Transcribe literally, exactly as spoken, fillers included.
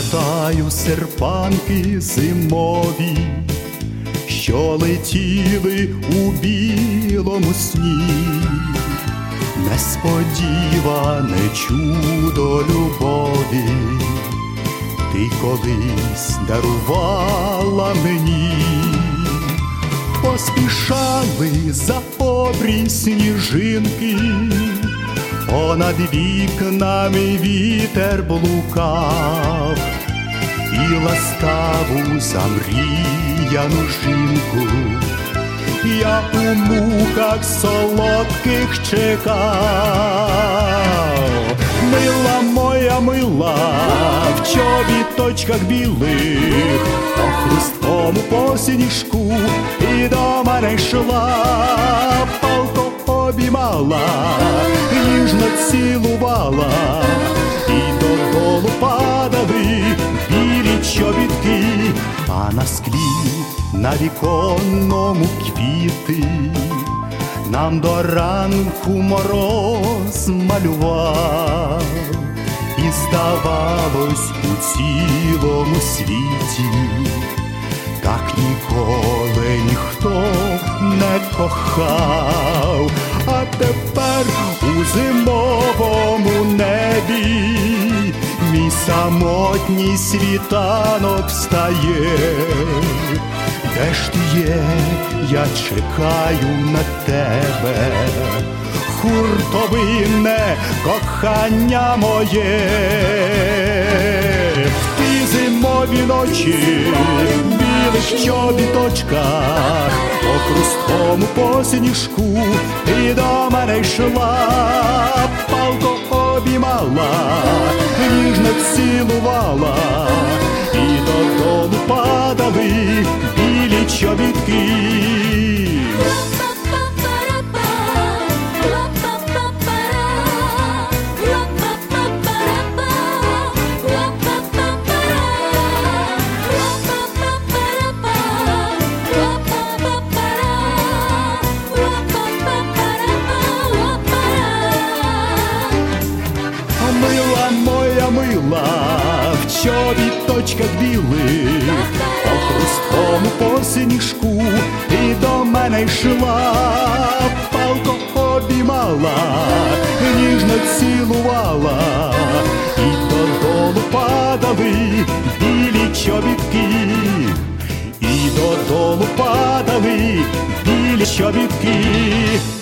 Пам'ятаю серпанки зимові, що летіли у білому сні. Несподіване чудо любові ти колись дарувала мені. Поспішали за обрій сніжинки, понад вікнами вітер блукав, і ласкаву замріяну жінку я у муках солодких чекав. Мила моя мила, в чобіточках білих, по хрусткому по сніжку і до мене йшла, палко обіймала, ніжно цілувала, і додолу падали білі чобітки, а на склі на віконному квіти нам до ранку мороз малював. І здавалось, у цілому світі так ніколи ніхто не кохав. А тепер у зимовому небі мій самотній світанок встає. Де ж ти є, я чекаю на тебе, хуртовинне кохання моє. В ті зимові ночі в білих чобіточках, по хрусткому по сніжку ти до мене йшла, палко обіймала, ніжно цілувала, і додолу падали білі чобітки. Мила моя мила, в чобіточках білих, по хрусткому по сніжку і до мене йшла, палко обіймала, ніжно цілувала, і додолу падали білі чобітки, і додолу падали білі чобітки.